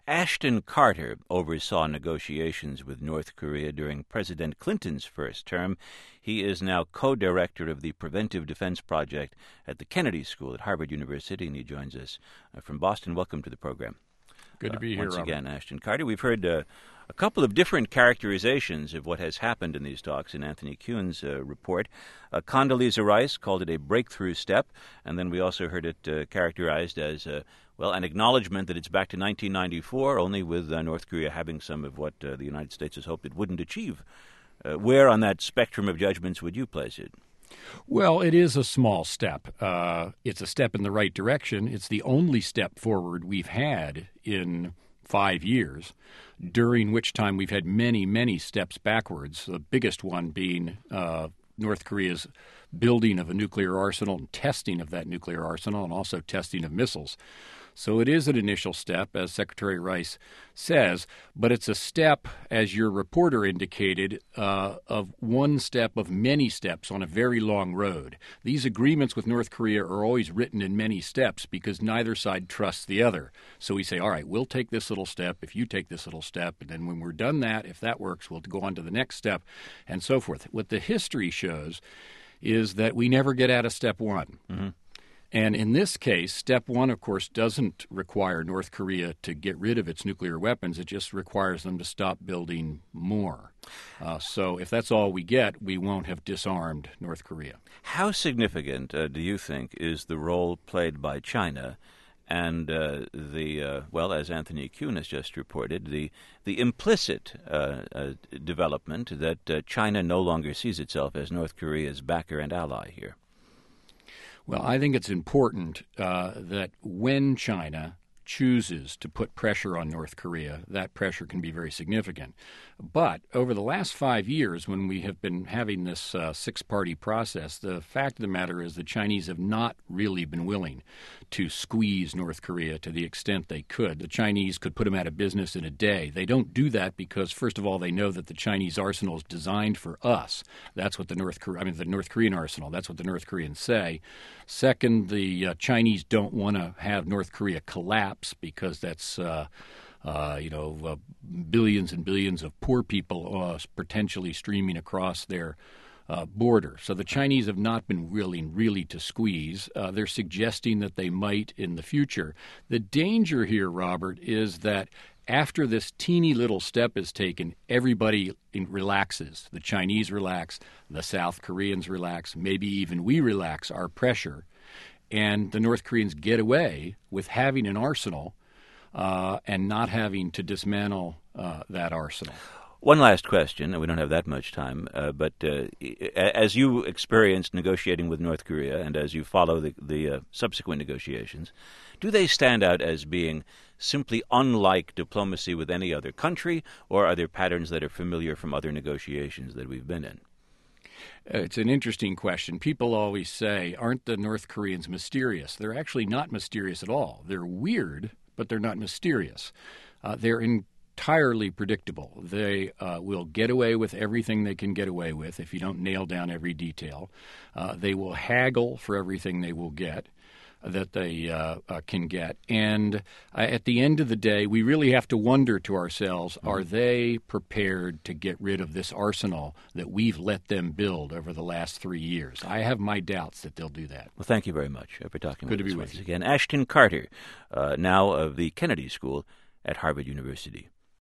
Ashton Carter oversaw negotiations with North Korea during President Clinton's first term. He is now co-director of the Preventive Defense Project at the Kennedy School at Harvard University, and he joins us from Boston. Welcome to the program. Good to be here, once Robert. again, Ashton Carter. We've heard a couple of different characterizations of what has happened in these talks in Anthony Kuhn's report. Condoleezza Rice called it a breakthrough step, and then we also heard it characterized as an acknowledgement that it's back to 1994, only with North Korea having some of what the United States has hoped it wouldn't achieve. Where on that spectrum of judgments would you place it? Well, it is a small step. It's a step in the right direction. It's the only step forward we've had in 5 years, during which time we've had many, many steps backwards, the biggest one being North Korea's building of a nuclear arsenal and testing of that nuclear arsenal and also testing of missiles. So it is an initial step, as Secretary Rice says, but it's a step, as your reporter indicated, of one step of many steps on a very long road. These agreements with North Korea are always written in many steps because neither side trusts the other. So we say, all right, we'll take this little step if you take this little step, and then when we're done that, if that works, we'll go on to the next step, and so forth. What the history shows is that we never get out of step one. Mm-hmm. And in this case, step one, of course, doesn't require North Korea to get rid of its nuclear weapons. It just requires them to stop building more. So if that's all we get, we won't have disarmed North Korea. How significant, do you think, is the role played by China and as Anthony Kuhn has just reported, the implicit development that China no longer sees itself as North Korea's backer and ally here? Well, I think it's important that when China chooses to put pressure on North Korea, that pressure can be very significant. But over the last 5 years, when we have been having this six-party process, the fact of the matter is the Chinese have not really been willing to squeeze North Korea to the extent they could. The Chinese could put them out of business in a day. They don't do that because, first of all, they know that the Chinese arsenal is designed for us. That's what the North Korean arsenal. That's what the North Koreans say. Second, the Chinese don't want to have North Korea collapse because that's billions and billions of poor people potentially streaming across their border. So the Chinese have not been willing really to squeeze. They're suggesting that they might in the future. The danger here, Robert, is that after this teeny little step is taken, everybody relaxes. The Chinese relax, the South Koreans relax, maybe even we relax our pressure, and the North Koreans get away with having an arsenal and not having to dismantle that arsenal. One last question, and we don't have that much time, but as you experienced negotiating with North Korea and as you follow the subsequent negotiations, do they stand out as being simply unlike diplomacy with any other country, or are there patterns that are familiar from other negotiations that we've been in? It's an interesting question. People always say, aren't the North Koreans mysterious? They're actually not mysterious at all. They're weird, but they're not mysterious. They're entirely predictable. They will get away with everything they can get away with if you don't nail down every detail. They will haggle for everything they will get, that they can get. And at the end of the day, we really have to wonder to ourselves, are they prepared to get rid of this arsenal that we've let them build over the last 3 years? I have my doubts that they'll do that. Well, thank you very much for talking with us once once again. Ashton Carter, now of the Kennedy School at Harvard University.